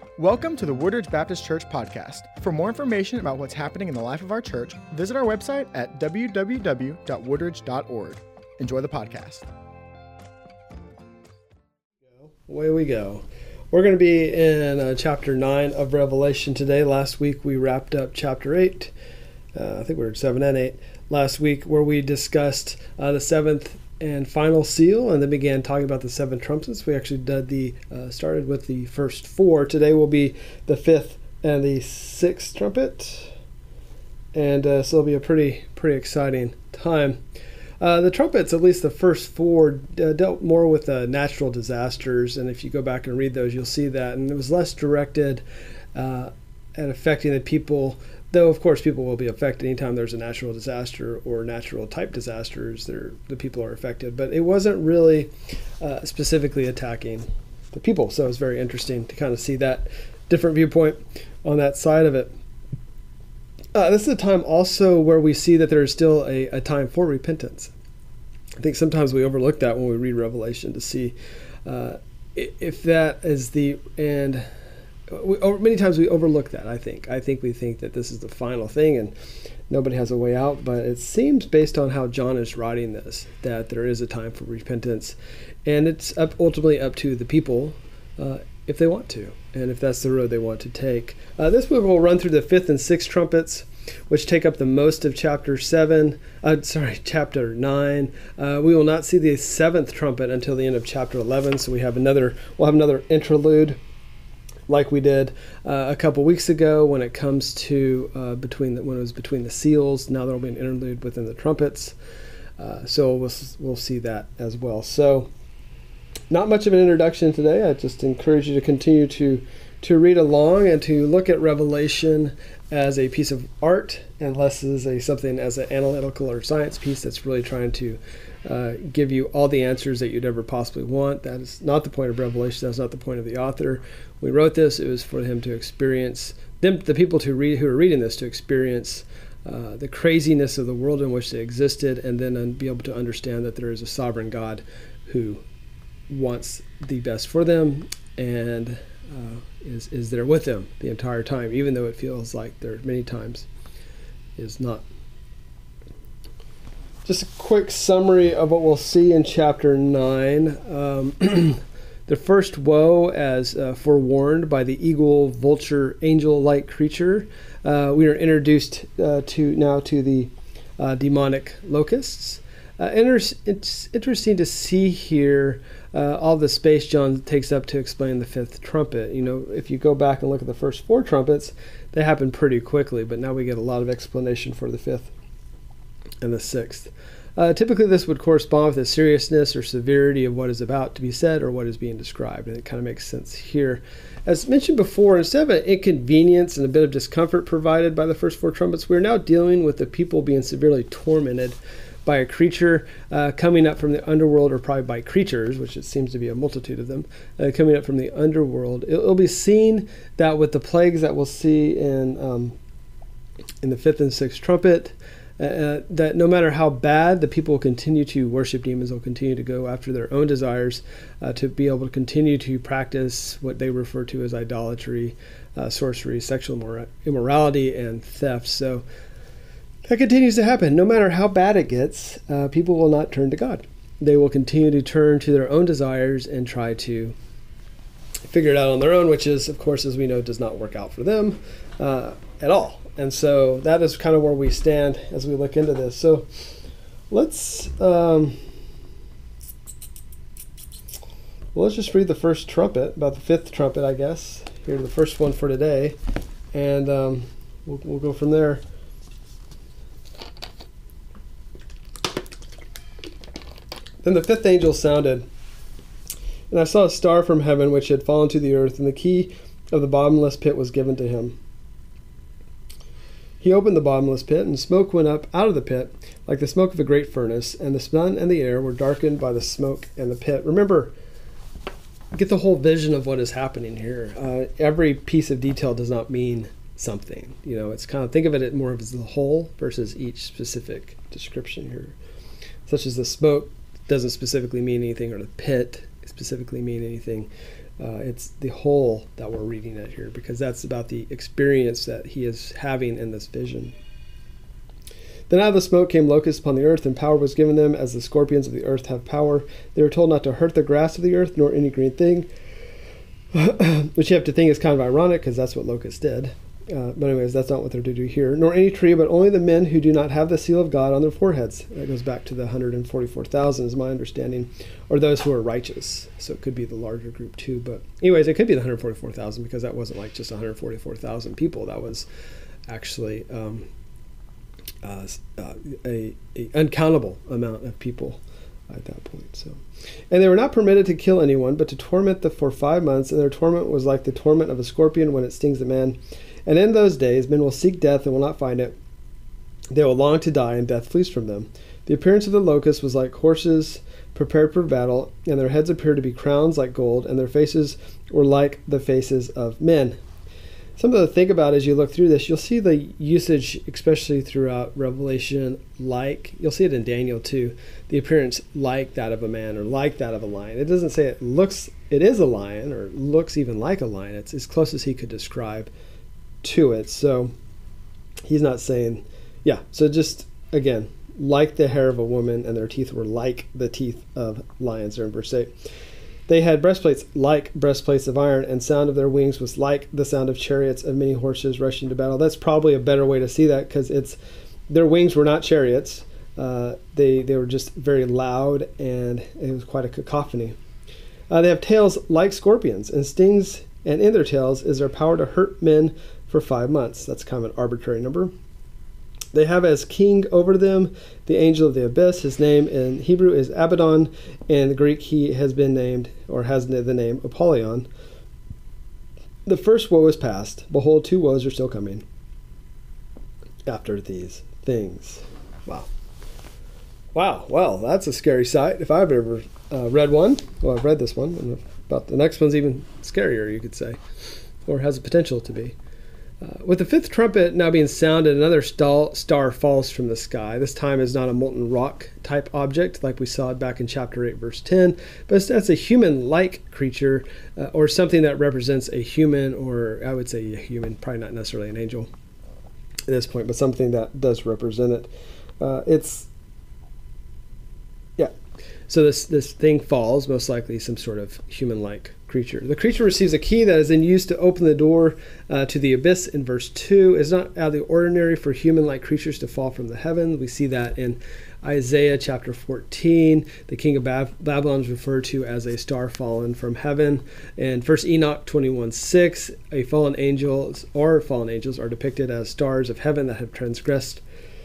Welcome to the Woodridge Baptist Church podcast. For more information about what's happening in the life of our church, visit our website at www.woodridge.org. Enjoy the podcast. Away we go. We're going to be in chapter 9 of Revelation today. Last week we wrapped up chapter 8. I think we were at 7 and 8 last week, where we discussed the seventh and final seal, and then began talking about the seven trumpets. We actually started with the first four. Today will be the fifth and the sixth trumpet, and so it'll be a pretty exciting time. The trumpets, at least the first four, dealt more with natural disasters, and if you go back and read those, you'll see that. And it was less directed at affecting the people, though of course people will be affected anytime there's a natural disaster or natural type disasters. The people are affected, but it wasn't really specifically attacking the people. So it's very interesting to kind of see that different viewpoint on that side of it. This is a time also where we see that there is still a time for repentance. I think sometimes we overlook that when we read Revelation, to see if that is the end. Many times we overlook that, I think. We think that this is the final thing and nobody has a way out, but it seems, based on how John is writing this, that there is a time for repentance, and it's ultimately up to the people if they want to, and if that's the road they want to take. This week we'll run through the fifth and sixth trumpets, which take up the most of chapter 9. We will not see the seventh trumpet until the end of chapter 11, so we'll have another interlude, like we did a couple weeks ago when it comes to when it was between the seals. Now there will be an interlude within the trumpets, so we'll see that as well. So not much of an introduction today. I just encourage you to continue to read along and to look at Revelation as a piece of art, and less as something as an analytical or science piece that's really trying to give you all the answers that you'd ever possibly want. That is not the point of Revelation. That's not the point of the author. We wrote this. It was for him to experience, the people who are reading this, to experience the craziness of the world in which they existed, and then be able to understand that there is a sovereign God who wants the best for them and is there with them the entire time, even though it feels like there many times is not. Just a quick summary of what we'll see in chapter 9. The first woe, as forewarned by the eagle, vulture, angel-like creature. We are introduced to the demonic locusts. It's interesting to see here all the space John takes up to explain the fifth trumpet. You know, if you go back and look at the first four trumpets, they happen pretty quickly, but now we get a lot of explanation for the fifth and the sixth. Typically this would correspond with the seriousness or severity of what is about to be said or what is being described, and it kind of makes sense here. As mentioned before, instead of an inconvenience and a bit of discomfort provided by the first four trumpets, we're now dealing with the people being severely tormented by a creature coming up from the underworld, or probably by creatures, which it seems to be a multitude of them, coming up from the underworld. It'll be seen that with the plagues that we'll see in the fifth and sixth trumpet, that no matter how bad, the people will continue to worship demons. They'll continue to go after their own desires, to be able to continue to practice what they refer to as idolatry, sorcery, sexual immorality, and theft. So that continues to happen. No matter how bad it gets, people will not turn to God. They will continue to turn to their own desires and try to figure it out on their own, which is, of course, as we know, does not work out for them at all. And so that is kind of where we stand as we look into this. So let's just read the first trumpet, about the fifth trumpet, I guess. Here's the first one for today, and we'll go from there. Then the fifth angel sounded, and I saw a star from heaven which had fallen to the earth, and the key of the bottomless pit was given to him. He opened the bottomless pit, and smoke went up out of the pit, like the smoke of a great furnace, and the sun and the air were darkened by the smoke and the pit. Remember, get the whole vision of what is happening here. Every piece of detail does not mean something. You know, it's kind of, think of it more as the whole versus each specific description here. Such as the smoke doesn't specifically mean anything, or the pit specifically mean anything. It's the whole that we're reading it here, because that's about the experience that he is having in this vision. Then out of the smoke came locusts upon the earth, and power was given them as the scorpions of the earth have power. They were told not to hurt the grass of the earth, nor any green thing, which you have to think is kind of ironic, because that's what locusts did. But anyways, that's not what they're to do here. Nor any tree, but only the men who do not have the seal of God on their foreheads. That goes back to the 144,000 is my understanding, or those who are righteous. So it could be the larger group too. But anyways, it could be the 144,000, because that wasn't like just 144,000 people. That was actually a uncountable amount of people at that point. So, and they were not permitted to kill anyone, but to torment them for 5 months, and their torment was like the torment of a scorpion when it stings a man. And in those days men will seek death and will not find it. They will long to die, and death flees from them. The appearance of the locusts was like horses prepared for battle, and their heads appeared to be crowns like gold, and their faces were like the faces of men. Something to think about as you look through this, you'll see the usage, especially throughout Revelation, like, you'll see it in Daniel too, the appearance like that of a man or like that of a lion. It doesn't say it is a lion or looks even like a lion. It's as close as he could describe to it. So he's not saying, so just, again, like the hair of a woman, and their teeth were like the teeth of lions, there in verse 8. They had breastplates like breastplates of iron, and sound of their wings was like the sound of chariots of many horses rushing to battle. That's probably a better way to see that, because their wings were not chariots. They were just very loud, and it was quite a cacophony. They have tails like scorpions, and stings, and in their tails is their power to hurt men for 5 months. That's kind of an arbitrary number. They have as king over them the angel of the abyss. His name in Hebrew is Abaddon. In the Greek, he has been named, or has the name, Apollyon. The first woe is past. Behold, 2 woes are still coming after these things. Wow. Well, that's a scary sight. If I've ever read one, well, I've read this one, and about the next one's even scarier, you could say, or has the potential to be. With the 5th trumpet now being sounded, another star falls from the sky. This time is not a molten rock type object like we saw back in chapter 8, verse 10, but that's a human-like creature, or something that represents a human, or I would say a human, probably not necessarily an angel at this point, but something that does represent it. So this thing falls, most likely some sort of human-like creature. The creature receives a key that is then used to open the door to the abyss in verse 2. It's not out of the ordinary for human-like creatures to fall from the heavens. We see that in Isaiah chapter 14. The king of Babylon is referred to as a star fallen from heaven. And 1 Enoch 21:6, fallen angels are depicted as stars of heaven that have transgressed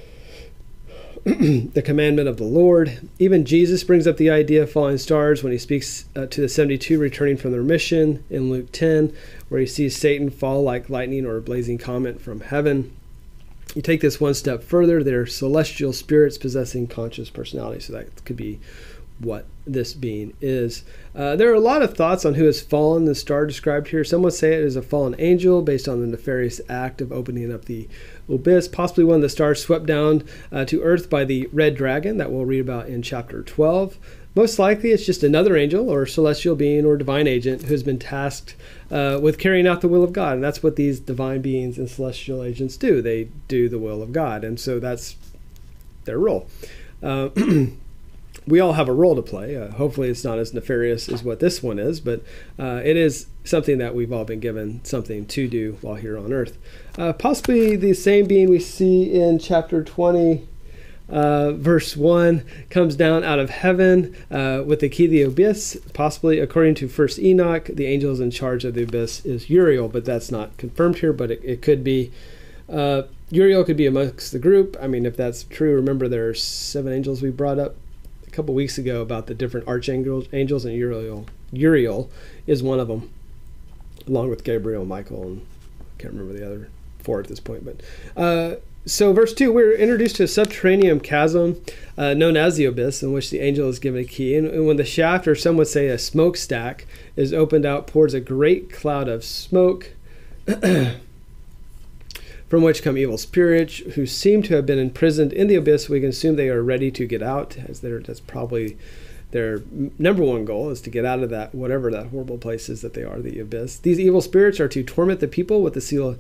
the commandment of the Lord. Even Jesus brings up the idea of falling stars when he speaks to the 72 returning from their mission in Luke 10, where he sees Satan fall like lightning or a blazing comet from heaven. You take this one step further, they're celestial spirits possessing conscious personality, so that could be what this being is. There are a lot of thoughts on who has fallen, the star described here. Some would say it is a fallen angel based on the nefarious act of opening up the abyss, possibly one of the stars swept down to earth by the red dragon that we'll read about in chapter 12. Most likely it's just another angel or celestial being or divine agent who's been tasked with carrying out the will of God. And that's what these divine beings and celestial agents do. They do the will of God. And so that's their role. We all have a role to play. Hopefully it's not as nefarious as what this one is, but it is something that we've all been given something to do while here on earth. Possibly the same being we see in chapter 20, verse 1, comes down out of heaven with the key of the abyss. Possibly, according to 1 Enoch, the angel is in charge of the abyss is Uriel, but that's not confirmed here, but it could be. Uriel could be amongst the group. I mean, if that's true, remember there are 7 angels we brought up a couple weeks ago about the different archangels, and Uriel is one of them, along with Gabriel, Michael, and I can't remember the other 4 at this point. But so verse 2, we're introduced to a subterranean chasm known as the abyss, in which the angel is given a key. And when the shaft, or some would say a smokestack, is opened out, pours a great cloud of smoke, from which come evil spirits who seem to have been imprisoned in the abyss. We can assume they are ready to get out, as that's probably their number one goal is to get out of that, whatever that horrible place is that they are, the abyss. These evil spirits are to torment the people with the seal,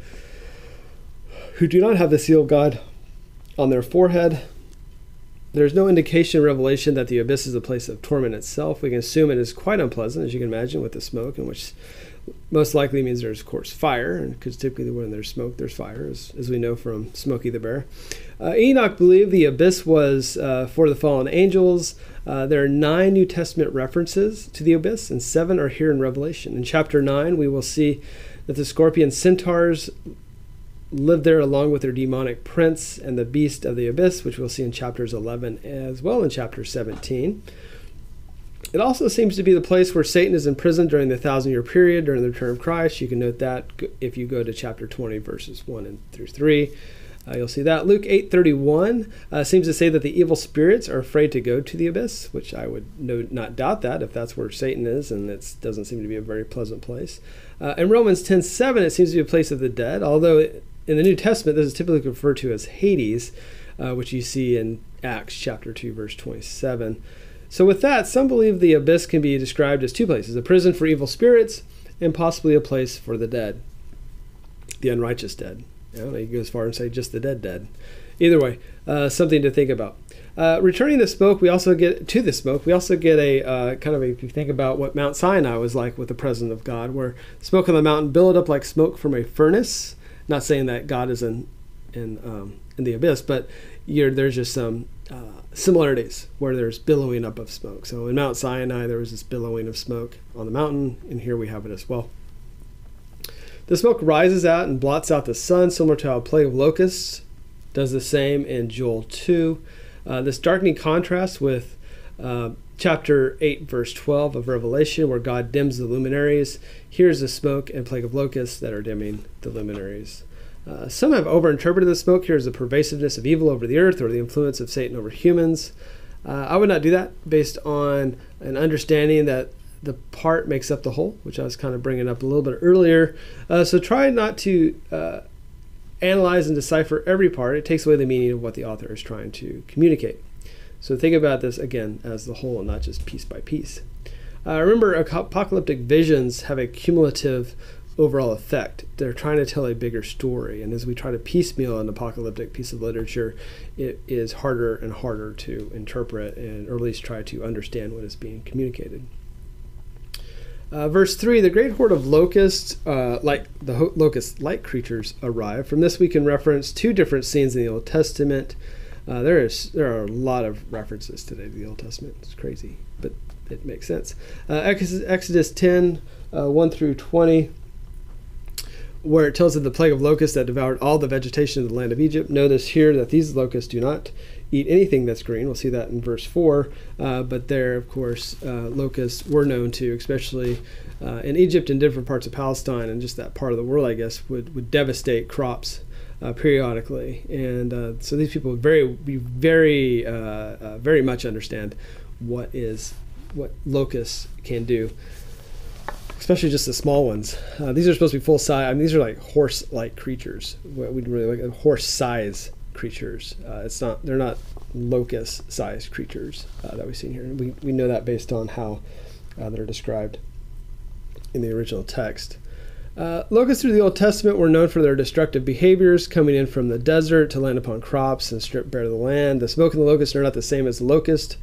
who do not have the seal of God on their forehead. There's no indication in Revelation that the abyss is a place of torment itself. We can assume it is quite unpleasant, as you can imagine, with the smoke, in which most likely means there's, of course, fire, because typically when there's smoke, there's fire, as we know from Smokey the Bear. Enoch believed the abyss was for the fallen angels. There are 9 New Testament references to the abyss, and 7 are here in Revelation. In chapter 9, we will see that the scorpion centaurs lived there along with their demonic prince and the beast of the abyss, which we'll see in chapters 11 as well in chapter 17. It also seems to be the place where Satan is imprisoned during the 1,000-year period during the return of Christ. You can note that if you go to chapter 20, verses 1 through 3. You'll see that. Luke 8:31 seems to say that the evil spirits are afraid to go to the abyss, which I would not doubt that if that's where Satan is, and it doesn't seem to be a very pleasant place. In Romans 10:7, it seems to be a place of the dead, although in the New Testament this is typically referred to as Hades, which you see in Acts chapter 2, verse 27. So with that, some believe the abyss can be described as 2 places, a prison for evil spirits and possibly a place for the dead, the unrighteous dead. You go as far and say just the dead. Either way, something to think about. Returning to smoke, we also get a kind of if you think about what Mount Sinai was like with the presence of God, where smoke on the mountain billowed up like smoke from a furnace. Not saying that God is in the abyss, but there's just some similarities where there's billowing up of smoke. So in Mount Sinai, there was this billowing of smoke on the mountain, and here we have it as well. The smoke rises out and blots out the sun, similar to how a plague of locusts does the same in Joel 2. This darkening contrasts with chapter 8, verse 12 of Revelation, where God dims the luminaries. Here's the smoke and plague of locusts that are dimming the luminaries. Some have overinterpreted the smoke here as the pervasiveness of evil over the earth or the influence of Satan over humans. I would not do that based on an understanding that the part makes up the whole, which I was kind of bringing up a little bit earlier. So try not to analyze and decipher every part. It takes away the meaning of what the author is trying to communicate. So think about this, again, as the whole and not just piece by piece. Remember, apocalyptic visions have a cumulative overall effect. They're trying to tell a bigger story. And as we try to piecemeal an apocalyptic piece of literature, it is harder and harder to interpret and or at least try to understand what is being communicated. Verse 3, the great horde of locusts, locust-like creatures arrive. From this we can reference 2 different scenes in the Old Testament. There are a lot of references today to the Old Testament. It's crazy, but it makes sense. Exodus 10, 1 through 20, where it tells of the plague of locusts that devoured all the vegetation of the land of Egypt. Notice here that these locusts do not eat anything that's green. We'll see that in verse 4. But there, of course, locusts were known to, especially in Egypt and different parts of Palestine and just that part of the world, I guess, would devastate crops periodically. And so these people would very much understand what locusts can do, especially just the small ones. These are supposed to be full size. I mean, these are like horse-like creatures. We'd really like horse-size creatures. They're not locust-sized creatures that we've seen here. And we know that based on how they're described in the original text. Locusts through the Old Testament were known for their destructive behaviors, coming in from the desert to land upon crops and strip bare the land. The smoke and the locusts are not the same as the locust,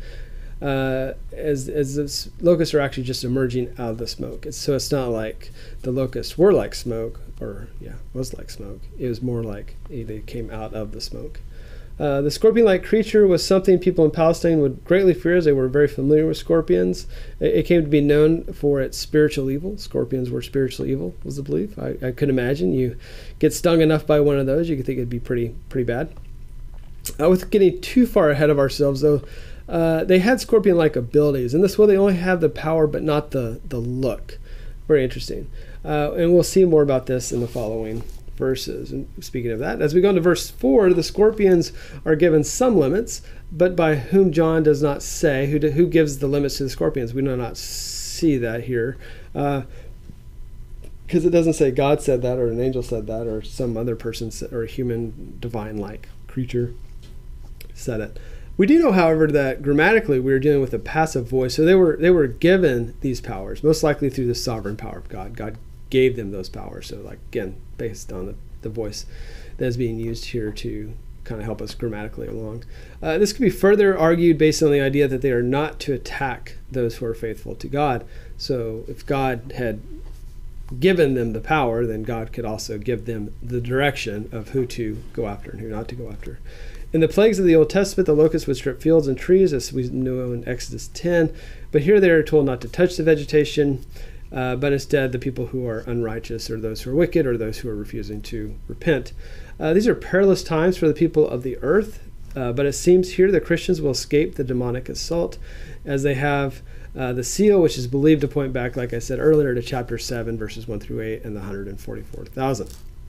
as the locusts are actually just emerging out of the smoke. So it's not like the locusts were like smoke, was like smoke. It was more like they came out of the smoke. The scorpion-like creature was something people in Palestine would greatly fear, as they were very familiar with scorpions. It came to be known for its spiritual evil. Scorpions were spiritual evil, was the belief. I could imagine you get stung enough by one of those, you could think it'd be pretty bad. With getting too far ahead of ourselves, though, they had scorpion-like abilities. In this way, they only have the power, but not the look. Very interesting. And we'll see more about this in the following verses. And speaking of that, as we go into verse 4, the scorpions are given some limits, but by whom John does not say. Who gives the limits to the scorpions? We do not see that here. Because it doesn't say God said that, or an angel said that, or some other person said, or a human divine-like creature said it. We do know, however, that grammatically we are dealing with a passive voice. So they were given these powers, most likely through the sovereign power of God. God gave them those powers. So, like, again, based on the voice that is being used here to kind of help us grammatically along. This could be further argued based on the idea that they are not to attack those who are faithful to God. So if God had given them the power, then God could also give them the direction of who to go after and who not to go after. In the plagues of the Old Testament, the locusts would strip fields and trees, as we know in Exodus 10. But here they are told not to touch the vegetation, but instead the people who are unrighteous, or those who are wicked, or those who are refusing to repent. These are perilous times for the people of the earth, but it seems here the Christians will escape the demonic assault, as they have the seal, which is believed to point back, like I said earlier, to chapter 7, verses 1 through 8, and the 144,000.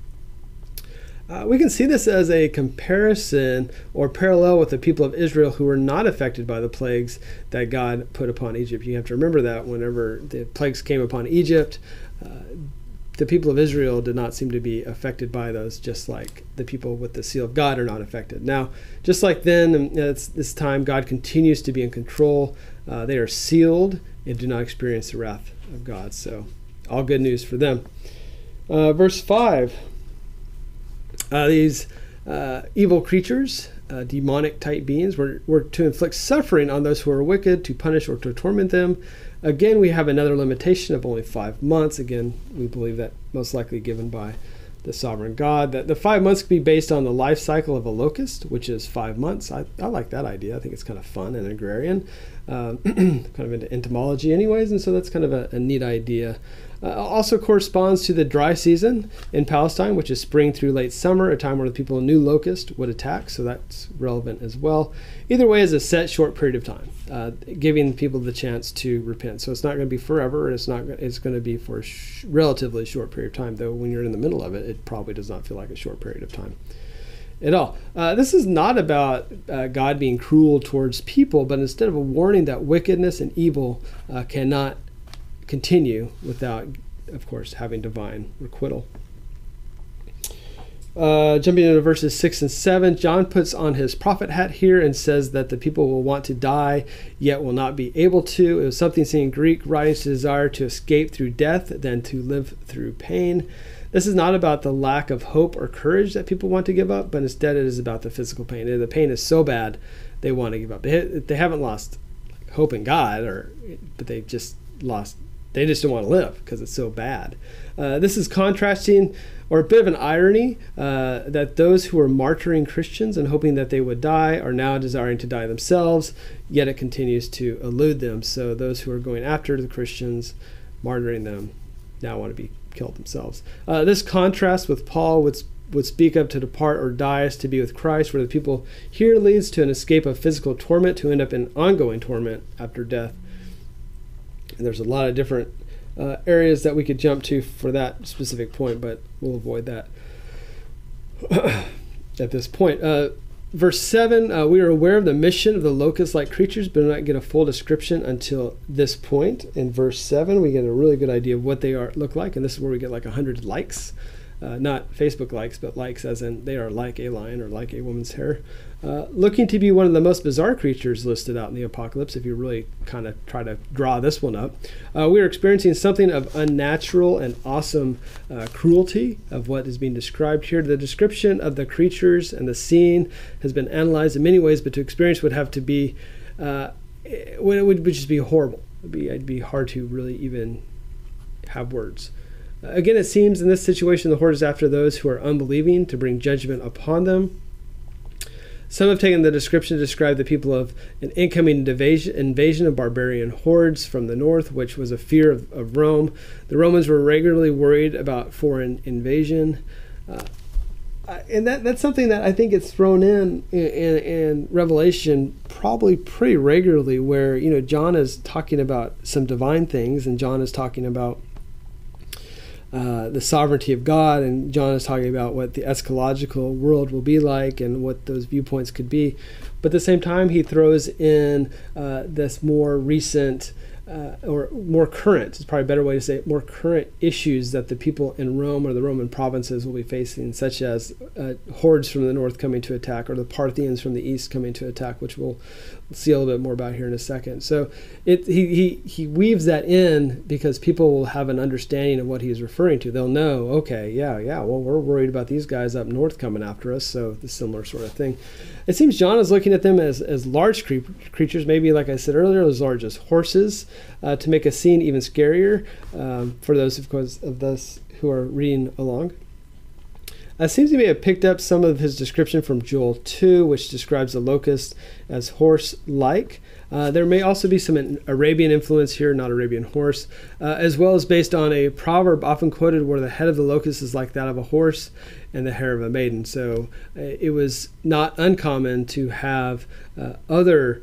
We can see this as a comparison or parallel with the people of Israel who were not affected by the plagues that God put upon Egypt. You have to remember that whenever the plagues came upon Egypt, the people of Israel did not seem to be affected by those, just like the people with the seal of God are not affected. Now, just like then, it's this time, God continues to be in control. They are sealed and do not experience the wrath of God. So, all good news for them. Verse 5. These evil creatures, demonic type beings, were to inflict suffering on those who are wicked, to punish or to torment them. Again, we have another limitation of only 5 months. Again, we believe that most likely given by the sovereign God. That the 5 months could be based on the life cycle of a locust, which is 5 months. I like that idea. I think it's kind of fun and agrarian, kind of into entomology anyways, and so that's kind of a neat idea. Also corresponds to the dry season in Palestine, which is spring through late summer, a time where the people of New Locust would attack, so that's relevant as well. Either way, is a set short period of time, giving people the chance to repent. So it's not going to be forever, and it's going to be for a relatively short period of time, though when you're in the middle of it, it probably does not feel like a short period of time at all. This is not about God being cruel towards people, but instead of a warning that wickedness and evil cannot continue without, of course, having divine requital. Jumping into verses 6 and 7, John puts on his prophet hat here and says that the people will want to die, yet will not be able to. It was something seen in Greek, writing to desire to escape through death than to live through pain. This is not about the lack of hope or courage that people want to give up, but instead it is about the physical pain. The pain is so bad, they want to give up. They haven't lost hope in God, but they've just lost. They just don't want to live because it's so bad. This is contrasting, or a bit of an irony, that those who are martyring Christians and hoping that they would die are now desiring to die themselves, yet it continues to elude them. So those who are going after the Christians, martyring them, now want to be killed themselves. This contrast with Paul would speak up to depart or die as to be with Christ, where the people here leads to an escape of physical torment to end up in ongoing torment after death. And there's a lot of different areas that we could jump to for that specific point, but we'll avoid that at this point. Verse 7, we are aware of the mission of the locust-like creatures, but do not get a full description until this point. In verse 7, we get a really good idea of what they look like, and this is where we get like 100 likes. Not Facebook likes, but likes as in they are like a lion or like a woman's hair. Looking to be one of the most bizarre creatures listed out in the apocalypse, if you really kind of try to draw this one up. We are experiencing something of unnatural and awesome cruelty of what is being described here. The description of the creatures and the scene has been analyzed in many ways, but to experience would have to be, it would just be horrible. It'd be hard to really even have words. Again, it seems in this situation the horde is after those who are unbelieving to bring judgment upon them. Some have taken the description to describe the people of an incoming invasion of barbarian hordes from the north, which was a fear of Rome. The Romans were regularly worried about foreign invasion. And that's something that I think is thrown in Revelation probably pretty regularly, where, you know, John is talking about some divine things, and John is talking about the sovereignty of God, and John is talking about what the eschatological world will be like and what those viewpoints could be. But at the same time, he throws in this more recent or more current, is probably a better way to say it, more current issues that the people in Rome or the Roman provinces will be facing, such as hordes from the north coming to attack, or the Parthians from the east coming to attack, which we'll see a little bit more about here in a second. So he weaves that in because people will have an understanding of what he's referring to. They'll know, okay, well, we're worried about these guys up north coming after us, so the similar sort of thing. It seems John is looking at them as large creatures, maybe, like I said earlier, as large as horses, to make a scene even scarier for those, of course, of us who are reading along. Seems to may have picked up some of his description from Joel 2, which describes the locust as horse-like. There may also be some Arabian influence here, not Arabian horse, as well as based on a proverb often quoted where the head of the locust is like that of a horse and the hair of a maiden. So it was not uncommon to have other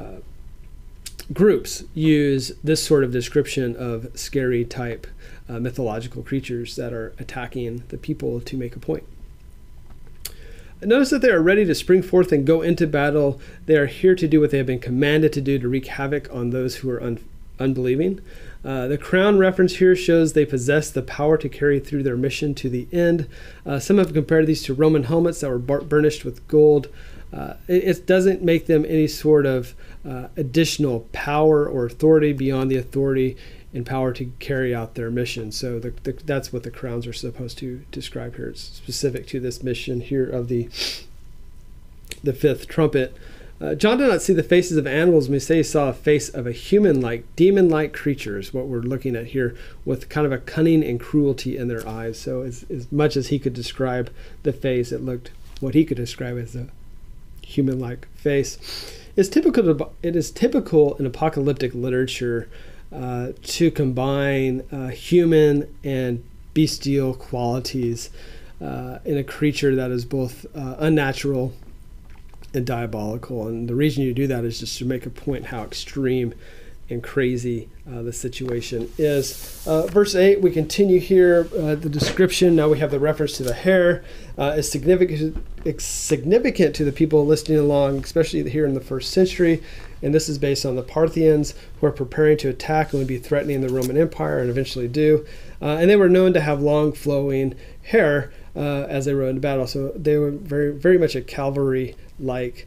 groups use this sort of description of scary type mythological creatures that are attacking the people to make a point. Notice that they are ready to spring forth and go into battle. They are here to do what they have been commanded to do, to wreak havoc on those who are unbelieving. The crown reference here shows they possess the power to carry through their mission to the end. Some have compared these to Roman helmets that were burnished with gold. It doesn't make them any sort of additional power or authority beyond the authority and power to carry out their mission. So that's what the crowns are supposed to describe here. It's specific to this mission here of the fifth trumpet. John did not see the faces of animals when we say he saw a face of a human-like, demon-like creature is what we're looking at here, with kind of a cunning and cruelty in their eyes. So as much as he could describe the face, it looked what he could describe as a human-like face. It is typical in apocalyptic literature to combine human and bestial qualities in a creature that is both unnatural and diabolical. And the reason you do that is just to make a point how extreme and crazy the situation is. Verse 8, we continue here, the description. Now we have the reference to the hair. It's significant to the people listening along, especially here in the first century. And this is based on the Parthians, who are preparing to attack and would be threatening the Roman Empire, and eventually do. And they were known to have long flowing hair as they rode into battle. So they were very, very much a cavalry-like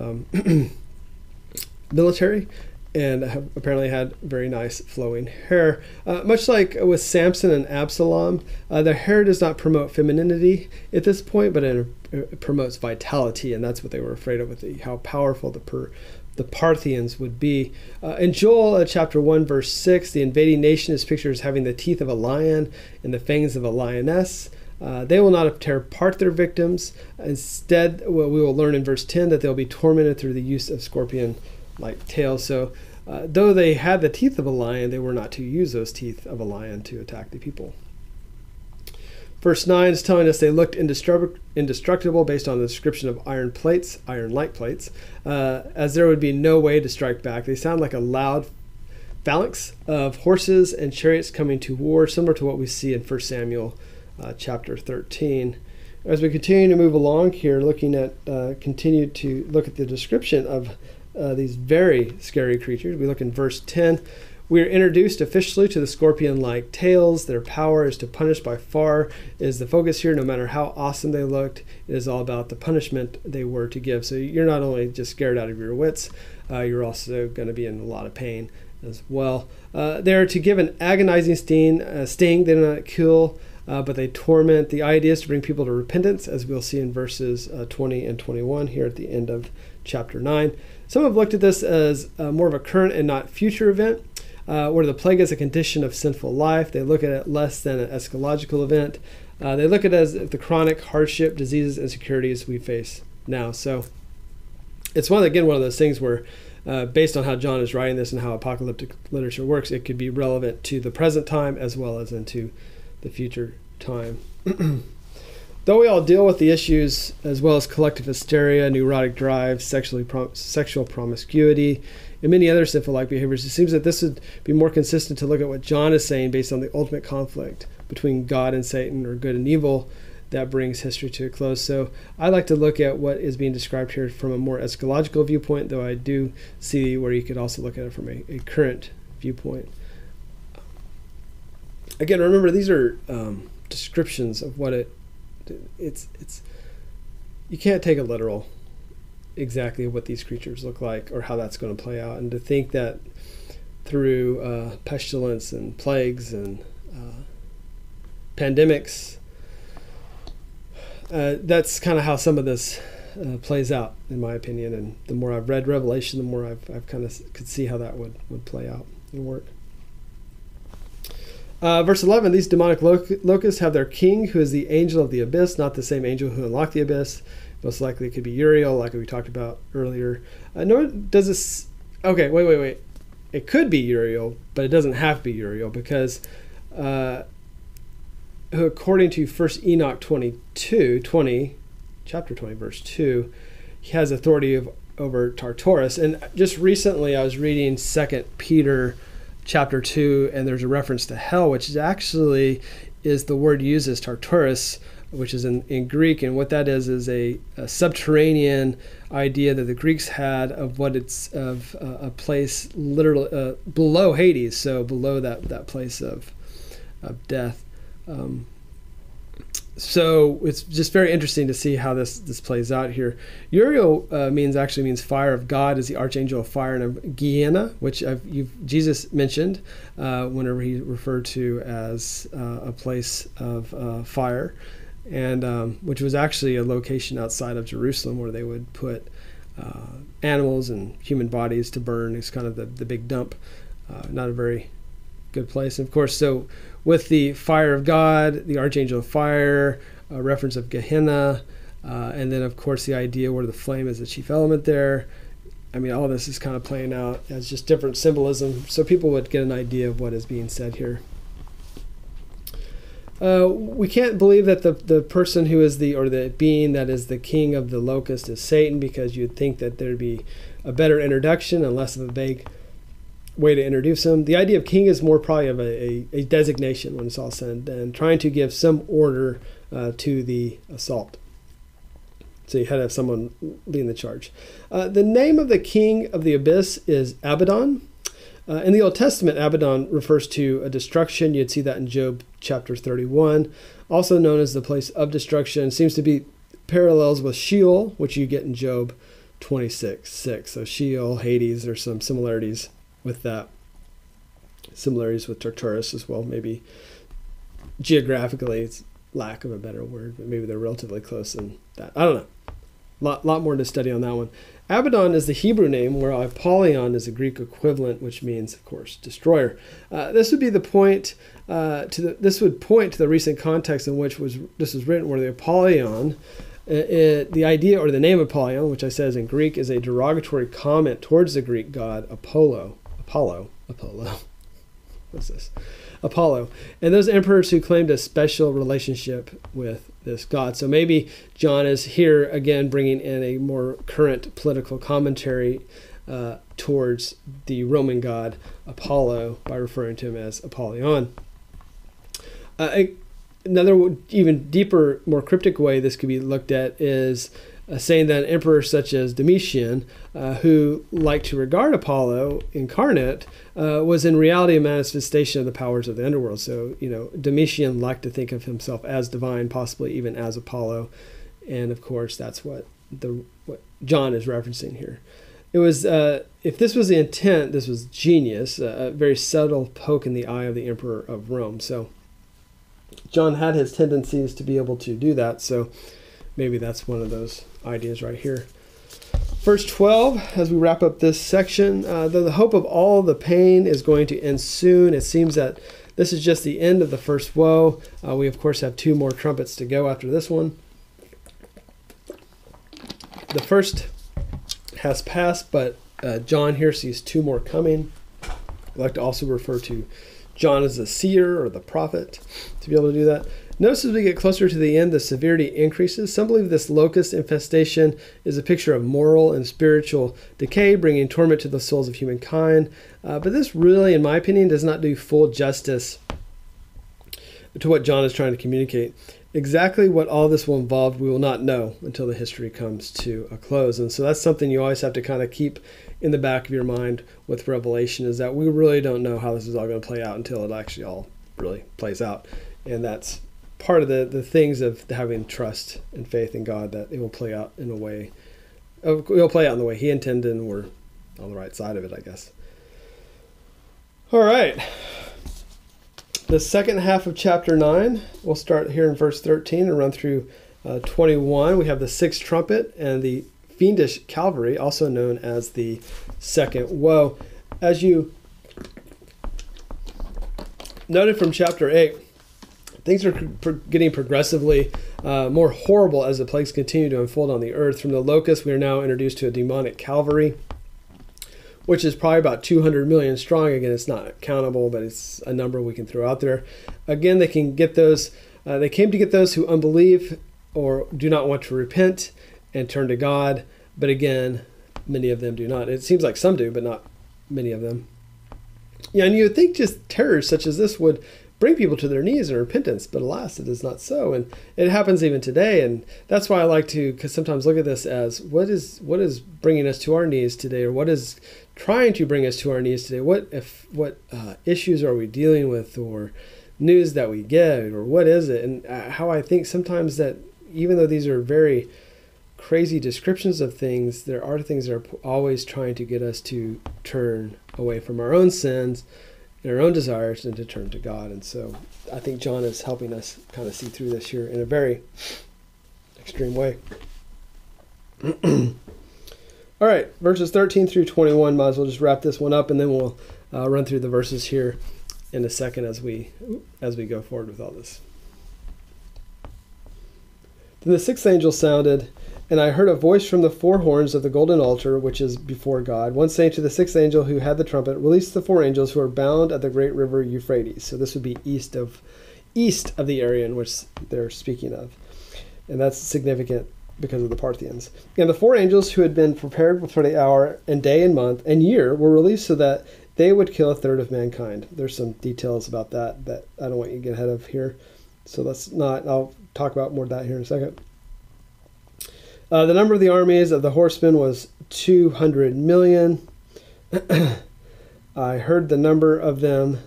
military, and have apparently had very nice flowing hair. Much like with Samson and Absalom, their hair does not promote femininity at this point, but it promotes vitality, and that's what they were afraid of, with how powerful the Parthians would be. In Joel chapter 1, verse 6, the invading nation is pictured as having the teeth of a lion and the fangs of a lioness. They will not tear apart their victims. Instead, we will learn in verse 10 that they'll be tormented through the use of scorpion-like tails. So though they had the teeth of a lion, they were not to use those teeth of a lion to attack the people. Verse 9 is telling us they looked indestructible based on the description of iron plates, iron-like plates, as there would be no way to strike back. They sound like a loud phalanx of horses and chariots coming to war, similar to what we see in 1 Samuel chapter 13. As we continue to move along here, continue to look at the description of these very scary creatures. We look in verse 10. We are introduced officially to the scorpion-like tails. Their power is to punish. By far is the focus here. No matter how awesome they looked, it is all about the punishment they were to give. So you're not only just scared out of your wits, you're also going to be in a lot of pain as well. They are to give an agonizing sting. They do not kill, but they torment. The idea is to bring people to repentance, as we'll see in verses 20 and 21 here at the end of chapter 9. Some have looked at this as more of a current and not future event, where the plague is a condition of sinful life. They look at it less than an eschatological event. They look at it as the chronic hardship, diseases, and insecurities we face now. So it's one of those things where, based on how John is writing this and how apocalyptic literature works, it could be relevant to the present time as well as into the future time. Though we all deal with the issues as well as collective hysteria, neurotic drive, sexual promiscuity, and many other sinful-like behaviors, it seems that this would be more consistent to look at what John is saying based on the ultimate conflict between God and Satan, or good and evil, that brings history to a close. So I like to look at what is being described here from a more eschatological viewpoint, though I do see where you could also look at it from a current viewpoint. Again, remember, these are descriptions of what it's. You can't take it literal exactly what these creatures look like or how that's going to play out. And to think that through pestilence and plagues and pandemics, that's kind of how some of this plays out, in my opinion. And the more I've read Revelation, the more I've kind of could see how that would play out and work. Verse 11, these demonic locusts have their king, who is the angel of the abyss, not the same angel who unlocked the abyss. Most likely it could be Uriel, like we talked about earlier. Nor does this... Okay, wait. It could be Uriel, but it doesn't have to be Uriel, because according to 1 Enoch 20, chapter 20, verse 2, he has authority over Tartarus. And just recently I was reading 2 Peter chapter 2, and there's a reference to hell, which is actually the word used as Tartarus, which is in Greek. And what that is a subterranean idea that the Greeks had of what it's of a place literally below Hades, so below that place of death. So it's just very interesting to see how this plays out here. Uriel actually means fire of God, is the archangel of fire, and of Gehenna, which Jesus mentioned whenever he referred to as a place of fire, and which was actually a location outside of Jerusalem where they would put animals and human bodies to burn. It's kind of the big dump. Not a very good place. And of course, so with the fire of God, the archangel of fire, a reference of Gehenna, and then of course the idea where the flame is the chief element there. I mean, all this is kind of playing out as just different symbolism, so people would get an idea of what is being said here. We can't believe that the person who is the being that is the king of the locust is Satan, because you'd think that there'd be a better introduction and less of a vague way to introduce him. The idea of king is more probably of a designation when it's all said, and trying to give some order to the assault. So you had to have someone leading the charge. The name of the king of the abyss is Abaddon. In the Old Testament, Abaddon refers to a destruction. You'd see that in Job chapter 31. Also known as the place of destruction. Seems to be parallels with Sheol, which you get in Job 26:6. So Sheol, Hades, there's some similarities with that. Similarities with Tartarus as well. Maybe geographically, it's lack of a better word, but maybe they're relatively close in that. I don't know. Lot more to study on that one. Abaddon is the Hebrew name, where Apollyon is the Greek equivalent, which means, of course, destroyer. This would be the point. This would point to the recent context in which this was written, where the Apollyon, the idea or the name Apollyon, which I said is in Greek, is a derogatory comment towards the Greek god Apollo. What's this? Apollo, and those emperors who claimed a special relationship with this god. So maybe John is here again bringing in a more current political commentary towards the Roman god Apollo by referring to him as Apollyon. Another even deeper, more cryptic way this could be looked at is saying that an emperor such as Domitian, who liked to regard Apollo incarnate, was in reality a manifestation of the powers of the underworld. So, Domitian liked to think of himself as divine, possibly even as Apollo. And of course, that's what John is referencing here. It was, if this was the intent, this was genius, a very subtle poke in the eye of the emperor of Rome. So John had his tendencies to be able to do that. So maybe that's one of those ideas right here. Verse 12, as we wrap up this section, the hope of all the pain is going to end soon. It seems that this is just the end of the first woe. We, of course, have 2 more trumpets to go after this one. The first has passed, but John here sees 2 more coming. I like to also refer to John as the seer or the prophet to be able to do that. Notice as we get closer to the end, the severity increases. Some believe this locust infestation is a picture of moral and spiritual decay, bringing torment to the souls of humankind. But this really, in my opinion, does not do full justice to what John is trying to communicate. Exactly what all this will involve, we will not know until the history comes to a close. And so that's something you always have to kind of keep in the back of your mind with Revelation, is that we really don't know how this is all going to play out until it actually all really plays out. And that's part of the things of having trust and faith in God, that it will play out in a way, it will play out in the way he intended, and we're on the right side of it, I guess. All right. The second half of chapter 9, we'll start here in verse 13 and run through 21. We have the sixth trumpet and the fiendish cavalry, also known as the second woe. As you noted from chapter 8, things are getting progressively more horrible as the plagues continue to unfold on the earth. From the locusts, we are now introduced to a demonic cavalry, which is probably about 200 million strong. Again, it's not countable, but it's a number we can throw out there. Again, they can get those. They came to get those who unbelieve or do not want to repent and turn to God. But again, many of them do not. It seems like some do, but not many of them. Yeah, and you would think just terrors such as this would bring people to their knees in repentance, but alas, it is not so. And it happens even today. And that's why I like to sometimes look at this as what is bringing us to our knees today, or what is trying to bring us to our knees today? What issues are we dealing with, or news that we get, or what is it? And how I think sometimes that even though these are very crazy descriptions of things, there are things that are always trying to get us to turn away from our own sins and our own desires and to turn to God. And so I think John is helping us kind of see through this here in a very extreme way. All right, verses 13 through 21, might as well just wrap this one up, and then we'll run through the verses here in a second as we go forward with all this. Then the sixth angel sounded, and I heard a voice from the four horns of the golden altar, which is before God, one saying to the sixth angel who had the trumpet, release the four angels who are bound at the great river Euphrates. So this would be east of the area in which they're speaking of. And that's significant because of the Parthians. And the four angels who had been prepared for the hour and day and month and year were released so that they would kill a third of mankind. There's some details about that I don't want you to get ahead of here. So I'll talk about more of that here in a second. The number of the armies of the horsemen was 200 million. I heard the number of them,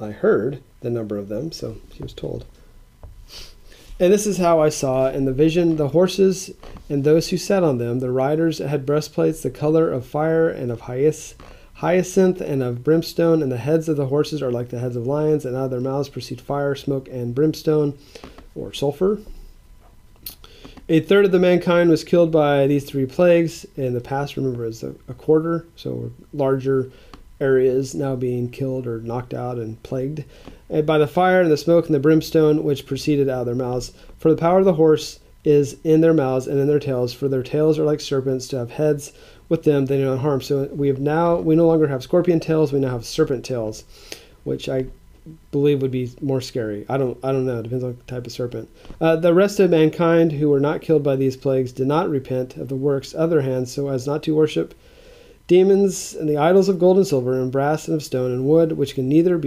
so he was told. And this is how I saw in the vision the horses and those who sat on them. The riders had breastplates the color of fire and of hyacinth and of brimstone, and the heads of the horses are like the heads of lions, and out of their mouths proceed fire, smoke, and brimstone, or sulfur. A third of the mankind was killed by these three plagues. In the past, remember, is a quarter, so larger areas now being killed or knocked out and plagued. And by the fire and the smoke and the brimstone which proceeded out of their mouths. For the power of the horse is in their mouths and in their tails, for their tails are like serpents, to have heads with them they do not harm. So we no longer have scorpion tails, we now have serpent tails, which I believe would be more scary. I don't know, it depends on the type of serpent. The rest of mankind who were not killed by these plagues did not repent of the works of their hands, so as not to worship demons and the idols of gold and silver and brass and of stone and wood, which can neither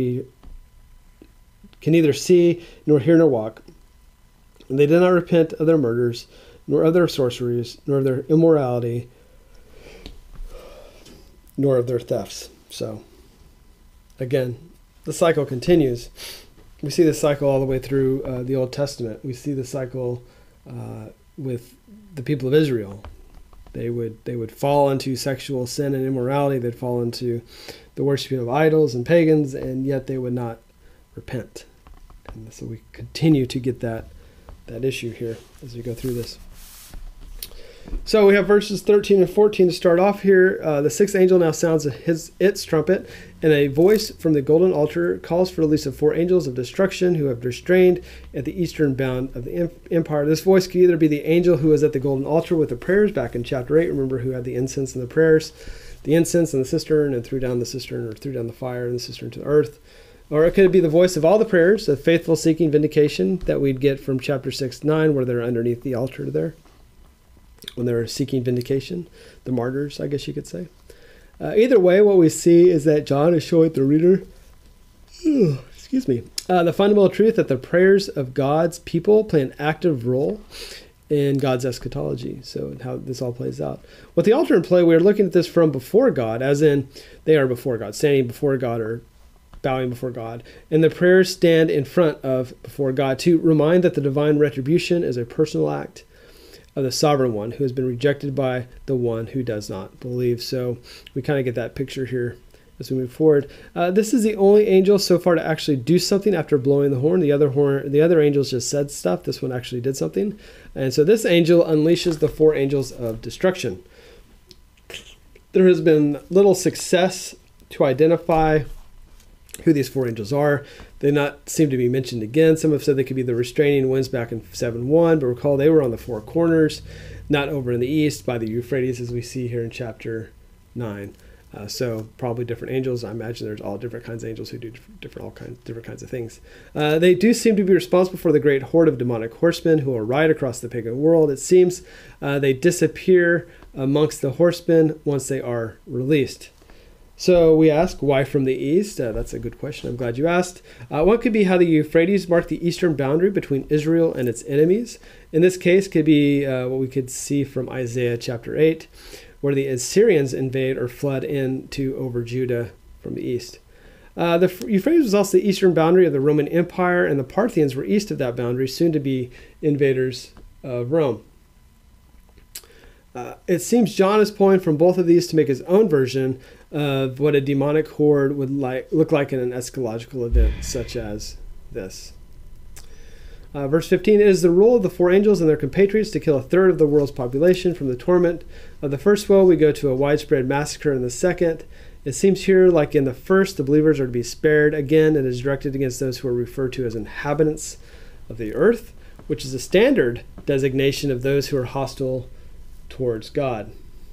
see nor hear nor walk. And they did not repent of their murders, nor of their sorceries, nor of their immorality, nor of their thefts. So, again, the cycle continues. We see this cycle all the way through the Old Testament. We see the cycle with the people of Israel. They would fall into sexual sin and immorality. They'd fall into the worshiping of idols and pagans, and yet they would not repent. And so we continue to get that issue here as we go through this. So we have verses 13 and 14 to start off here. The sixth angel now sounds its trumpet, and a voice from the golden altar calls for the release of four angels of destruction who have restrained at the eastern bound of the empire. This voice could either be the angel who was at the golden altar with the prayers back in chapter 8. Remember, who had the incense and the prayers, the incense and the cistern, and threw down the cistern, or threw down the fire and the cistern to the earth. Or it could be the voice of all the prayers of faithful seeking vindication that we'd get from chapter 6-9, where they're underneath the altar there, when they're seeking vindication, the martyrs, I guess you could say. Either way, what we see is that John is showing the reader, Excuse me. The fundamental truth that the prayers of God's people play an active role in God's eschatology. So how this all plays out. With the altar in play, we are looking at this from before God, as in they are before God, standing before God or bowing before God. And the prayers stand in front of before God to remind that the divine retribution is a personal act of the sovereign one who has been rejected by the one who does not believe. So we kind of get that picture here as we move forward. This is the only angel so far to actually do something after blowing the horn. The other angels just said stuff. This one actually did something. And so this angel unleashes the 4 angels of destruction. There has been little success to identify who these 4 angels are. They not seem to be mentioned again. Some have said they could be the restraining winds back in 7:1, but recall they were on the 4 corners, not over in the east by the Euphrates as we see here in chapter 9. So probably different angels. I imagine there's all different kinds of angels who do different kinds of things. They do seem to be responsible for the great horde of demonic horsemen who will ride across the pagan world. It seems they disappear amongst the horsemen once they are released. So we ask, why from the east? That's a good question. I'm glad you asked. One could be how the Euphrates marked the eastern boundary between Israel and its enemies. In this case, could be what we could see from Isaiah chapter 8, where the Assyrians invade or flood into over Judah from the east. The Euphrates was also the eastern boundary of the Roman Empire, and the Parthians were east of that boundary, soon to be invaders of Rome. It seems John is pulling from both of these to make his own version of what a demonic horde would look like in an eschatological event such as this. Verse 15, it is the rule of the 4 angels and their compatriots to kill 1/3 of the world's population. From the torment of the first woe, we go to a widespread massacre in the second. It seems here, like in the first, the believers are to be spared. Again, it is directed against those who are referred to as inhabitants of the earth, which is a standard designation of those who are hostile towards God.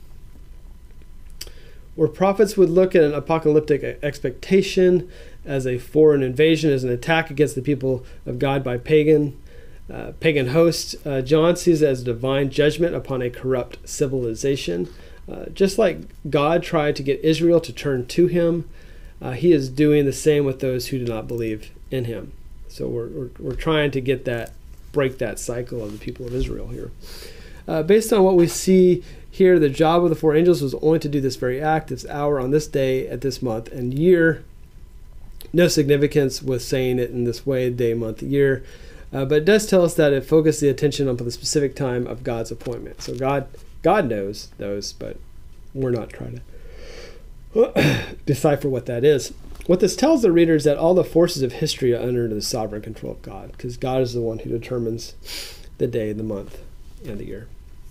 Where prophets would look at an apocalyptic expectation as a foreign invasion, as an attack against the people of God by pagan hosts, John sees it as divine judgment upon a corrupt civilization. Just like God tried to get Israel to turn to him, he is doing the same with those who do not believe in him. So we're trying to break that cycle of the people of Israel here. Based on what we see here, the job of the 4 angels was only to do this very act, this hour, on this day, at this month and year. No significance with saying it in this way, day, month, year. But it does tell us that it focused the attention on the specific time of God's appointment. So God knows those, but we're not trying to decipher what that is. What this tells the reader is that all the forces of history are under the sovereign control of God, because God is the one who determines the day, the month, and the year.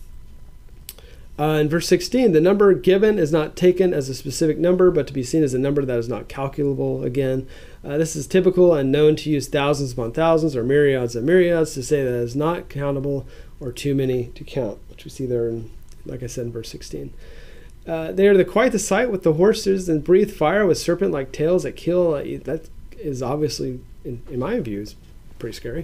In verse 16, the number given is not taken as a specific number, but to be seen as a number that is not calculable. Again, this is typical and known to use thousands upon thousands or myriads and myriads to say that it is not countable or too many to count, which we see there, like I said, in verse 16. They are quite the sight with the horses and breathe fire with serpent-like tails that kill. That is obviously, in my view, is pretty scary.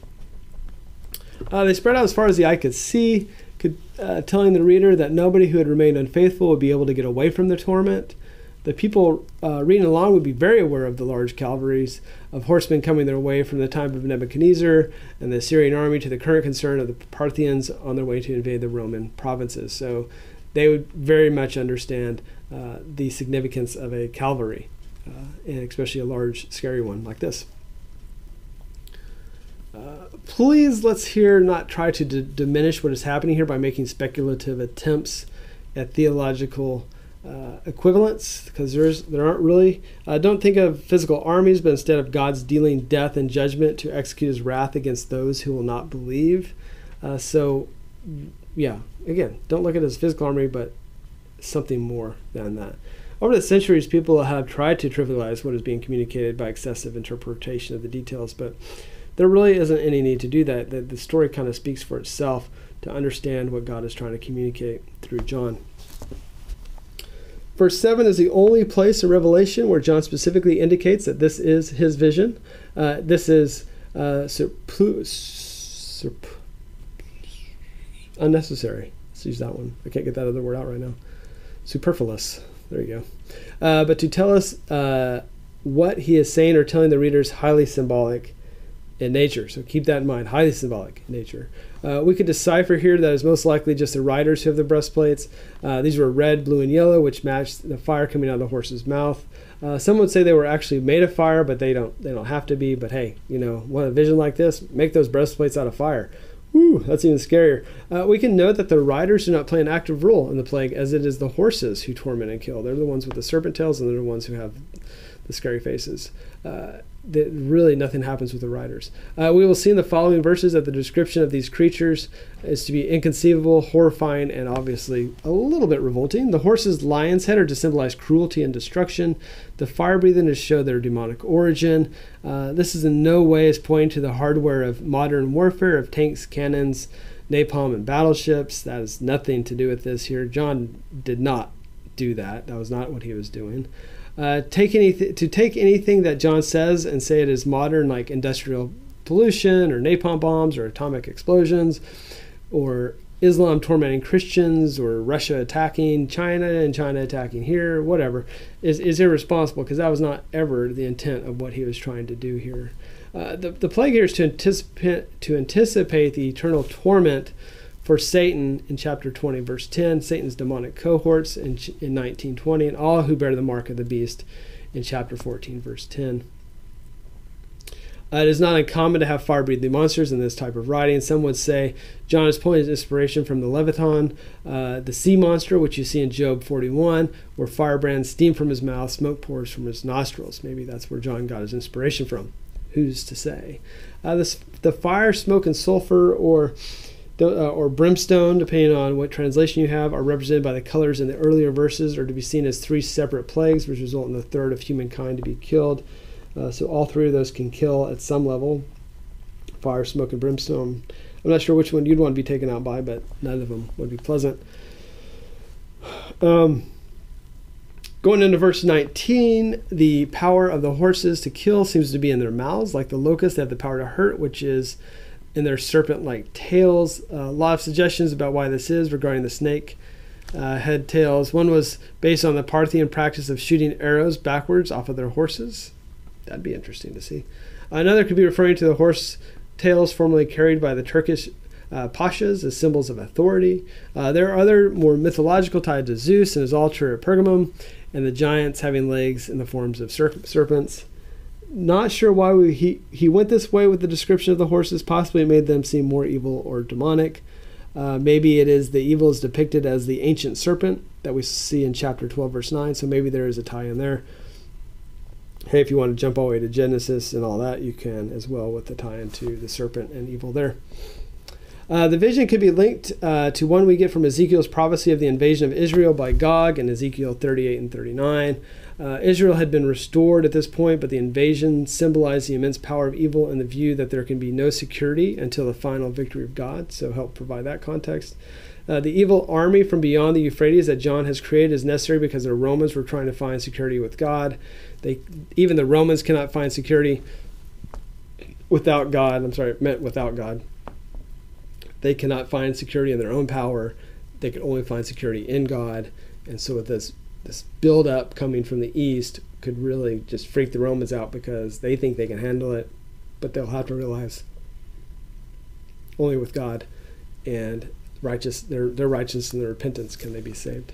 They spread out as far as the eye could see, telling the reader that nobody who had remained unfaithful would be able to get away from the torment. The people reading along would be very aware of the large cavalries of horsemen coming their way from the time of Nebuchadnezzar and the Assyrian army to the current concern of the Parthians on their way to invade the Roman provinces. So they would very much understand the significance of a cavalry, and especially a large, scary one like this. Please, let's here not try to diminish what is happening here by making speculative attempts at theological equivalents, because there aren't really. Don't think of physical armies, but instead of God's dealing death and judgment to execute his wrath against those who will not believe. Again, don't look at it as physical army, but something more than that. Over the centuries, people have tried to trivialize what is being communicated by excessive interpretation of the details, but there really isn't any need to do that. The story kind of speaks for itself to understand what God is trying to communicate through John. Verse 7 is the only place in Revelation where John specifically indicates that this is his vision. This is unnecessary. Let's use that one. I can't get that other word out right now. Superfluous. There you go. But to tell us what he is saying or telling the reader is highly symbolic in nature. So keep that in mind, highly symbolic in nature. We could decipher here that it's most likely just the riders who have the breastplates. These were red, blue, and yellow, which matched the fire coming out of the horse's mouth. Some would say they were actually made of fire, but they don't have to be. But hey, want a vision like this? Make those breastplates out of fire. Woo, that's even scarier. We can note that the riders do not play an active role in the plague, as it is the horses who torment and kill. They're the ones with the serpent tails, and they're the ones who have the scary faces. Really nothing happens with the riders. We will see in the following verses that the description of these creatures is to be inconceivable, horrifying, and obviously a little bit revolting. The horse's lion's head are to symbolize cruelty and destruction. The fire-breathing is to show their demonic origin. This is in no way is pointing to the hardware of modern warfare, of tanks, cannons, napalm, and battleships. That has nothing to do with this here. John did not do that. That was not what he was doing. To take anything that John says and say it is modern, like industrial pollution or napalm bombs or atomic explosions or Islam tormenting Christians or Russia attacking China and China attacking here, whatever, is irresponsible, because that was not ever the intent of what he was trying to do here. The plague here is to anticipate the eternal torment for Satan in chapter 20, verse 10, Satan's demonic cohorts in 19:20, and all who bear the mark of the beast in chapter 14, verse 10. It is not uncommon to have fire-breathing monsters in this type of writing. Some would say John is pulling his inspiration from the Leviathan, the sea monster, which you see in Job 41, where firebrands steam from his mouth, smoke pours from his nostrils. Maybe that's where John got his inspiration from. Who's to say? The fire, smoke, and sulfur, or brimstone, depending on what translation you have, are represented by the colors in the earlier verses, or to be seen as three separate plagues, which result in the third of humankind to be killed. So all three of those can kill at some level: fire, smoke, and brimstone. I'm not sure which one you'd want to be taken out by, but none of them would be pleasant. Going into verse 19, the power of the horses to kill seems to be in their mouths. Like the locusts, they have the power to hurt, which is in their serpent-like tails. A lot of suggestions about why this is regarding the snake head tails. One was based on the Parthian practice of shooting arrows backwards off of their horses. That'd be interesting to see. Another could be referring to the horse tails formerly carried by the Turkish pashas as symbols of authority. There are other more mythological tied to Zeus and his altar at Pergamum, and the giants having legs in the forms of serpents. Not sure why he went this way with the description of the horses. Possibly it made them seem more evil or demonic. Maybe it is the evil is depicted as the ancient serpent that we see in chapter 12, verse 9. So maybe there is a tie in there. Hey, if you want to jump all the way to Genesis and all that, you can as well, with the tie into the serpent and evil there. The vision could be linked to one we get from Ezekiel's prophecy of the invasion of Israel by Gog in Ezekiel 38 and 39. Israel had been restored at this point, but the invasion symbolized the immense power of evil and the view that there can be no security until the final victory of God, so help provide that context. The evil army from beyond the Euphrates that John has created is necessary because the Romans were trying to find security with God. Even the Romans cannot find security without God. Without God. They cannot find security in their own power. They can only find security in God. And so with this build-up coming from the east could really just freak the Romans out, because they think they can handle it, but they'll have to realize only with God and their righteousness and their repentance can they be saved.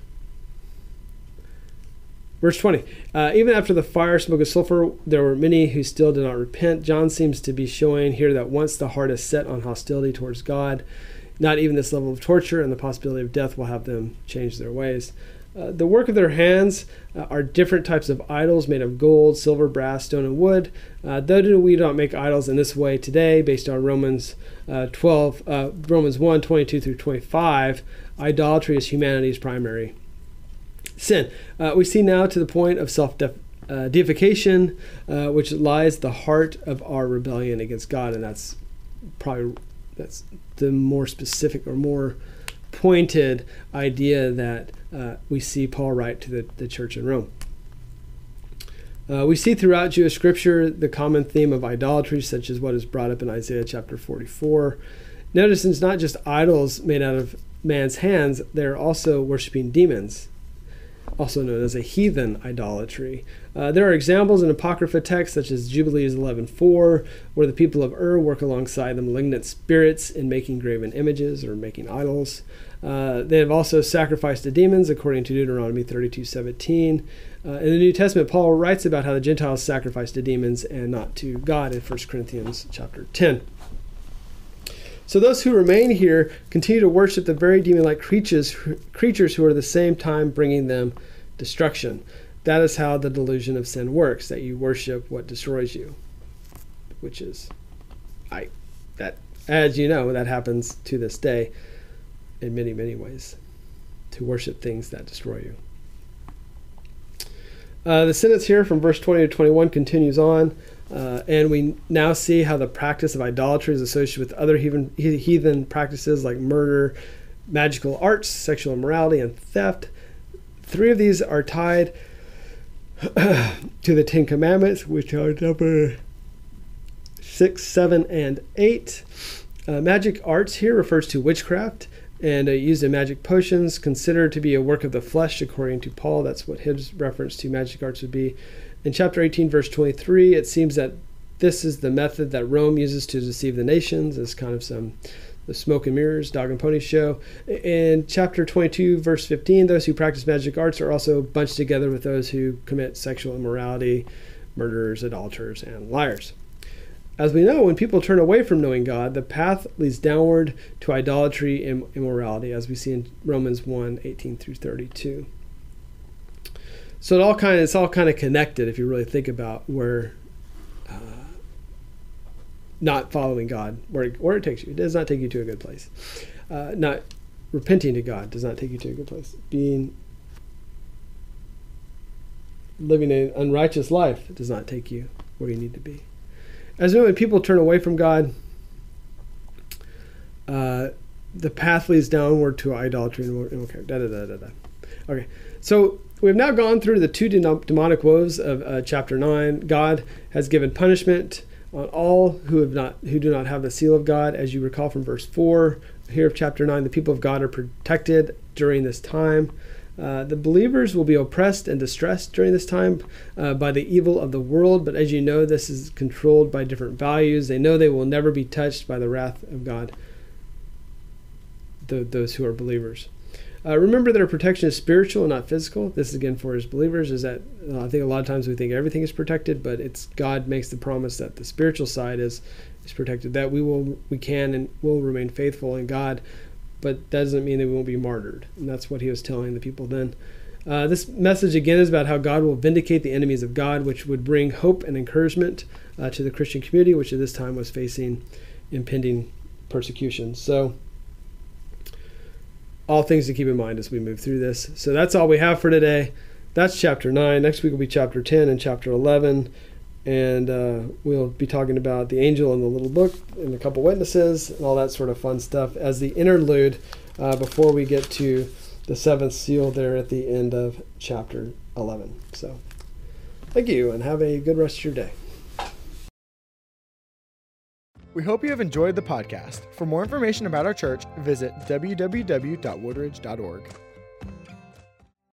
Verse 20, even after the fire, smoke, and sulfur, there were many who still did not repent. John seems to be showing here that once the heart is set on hostility towards God, not even this level of torture and the possibility of death will have them change their ways. The work of their hands are different types of idols made of gold, silver, brass, stone, and wood. Though we don't make idols in this way today, based on Romans 1, 22 through 25, idolatry is humanity's primary sin. We see now to the point of self-deification, which lies at the heart of our rebellion against God, and that's the more specific or more pointed idea that we see Paul write to the church in Rome. We see throughout Jewish scripture the common theme of idolatry, such as what is brought up in Isaiah chapter 44. Notice it's not just idols made out of man's hands, they're also worshiping demons. also known as a heathen idolatry. There are examples in Apocrypha texts such as Jubilees 11:4, where the people of Ur work alongside the malignant spirits in making graven images or making idols. They have also sacrificed to demons, according to Deuteronomy 32:17. In the New Testament, Paul writes about how the Gentiles sacrifice to demons and not to God in 1 Corinthians chapter 10. So those who remain here continue to worship the very demon-like creatures who are at the same time bringing them destruction. That is how the delusion of sin works, that you worship what destroys you, which is, as you know, that happens to this day in many, many ways, to worship things that destroy you. The sentence here from verse 20 to 21 continues on. And we now see how the practice of idolatry is associated with other heathen practices like murder, magical arts, sexual immorality, and theft. 3 of these are tied to the 10 Commandments, which are number 6, 7, and 8. Magic arts here refers to witchcraft and used in magic potions, considered to be a work of the flesh, according to Paul. That's what his reference to magic arts would be. In chapter 18, verse 23, it seems that this is the method that Rome uses to deceive the nations, as kind of the smoke and mirrors, dog and pony show. In chapter 22, verse 15, those who practice magic arts are also bunched together with those who commit sexual immorality, murderers, idolaters, and liars. As we know, when people turn away from knowing God, the path leads downward to idolatry and immorality, as we see in Romans 1, 18 through 32. So it's all kind of connected if you really think about where not following God, where it takes you. It does not take you to a good place. Not repenting to God does not take you to a good place. Living an unrighteous life does not take you where you need to be. As when people turn away from God, the path leads downward to idolatry and okay. So we've now gone through the 2 demonic woes of chapter 9. God has given punishment on all who do not have the seal of God. As you recall from verse 4 here of chapter 9, the people of God are protected during this time. The believers will be oppressed and distressed during this time by the evil of the world. But as you know, this is controlled by different values. They know they will never be touched by the wrath of God, those who are believers. Remember that our protection is spiritual and not physical. This is again for his believers, is that I think a lot of times we think everything is protected, but it's God makes the promise that the spiritual side is protected, that we can and will remain faithful in God, but that doesn't mean that we won't be martyred. And that's what he was telling the people then. This message again is about how God will vindicate the enemies of God, which would bring hope and encouragement to the Christian community, which at this time was facing impending persecution. So all things to keep in mind as we move through this. So that's all we have for today. That's chapter 9. Next week will be chapter 10 and chapter 11. And we'll be talking about the angel in the little book and a couple witnesses and all that sort of fun stuff as the interlude before we get to the 7th seal there at the end of chapter 11. So thank you and have a good rest of your day. We hope you have enjoyed the podcast. For more information about our church, visit www.woodridge.org.